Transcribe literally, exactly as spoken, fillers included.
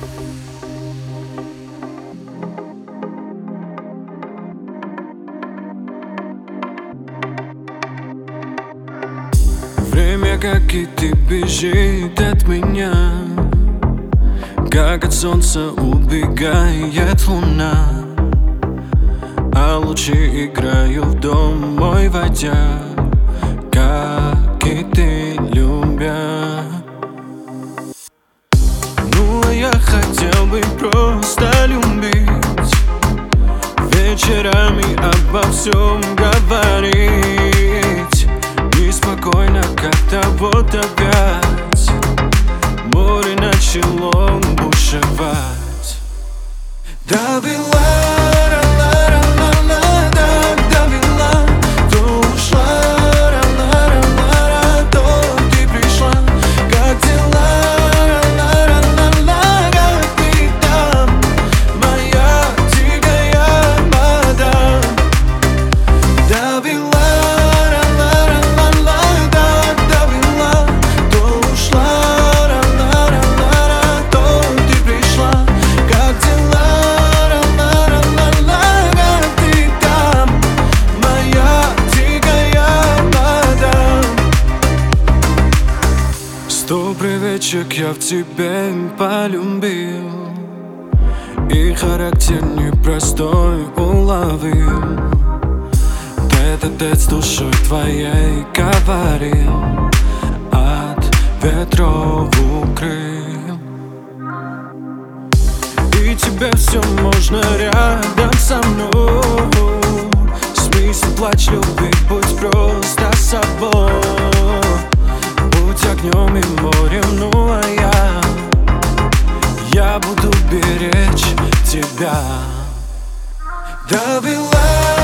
Время, как и ты, бежит от меня, как от солнца убегает луна, а лучи играют в дом мой войдя, как и ты, любя. Ну а я хотел бы просто любить, вечерами обо всем говорить. Неспокойно как-то вот опять море начало бушевать. Довела, ра-ла-ра-ла-ла, так довела, то ушла, ра-ла-ра-ла-ра, то ты пришла. Как дела, ра-ла-ра-ла-ла, как ты там, моя дикая мадам? Довела, сто привычек я в тебе полюбил, и характер непростой уловил. Тет-а-тет с душой твоей говорил, от ветров укрыл. И тебе все можно рядом со мной. Смейся, плачь, любить, будь просто собой. Будь огнем и морем, ну а я Я буду беречь тебя. Довела.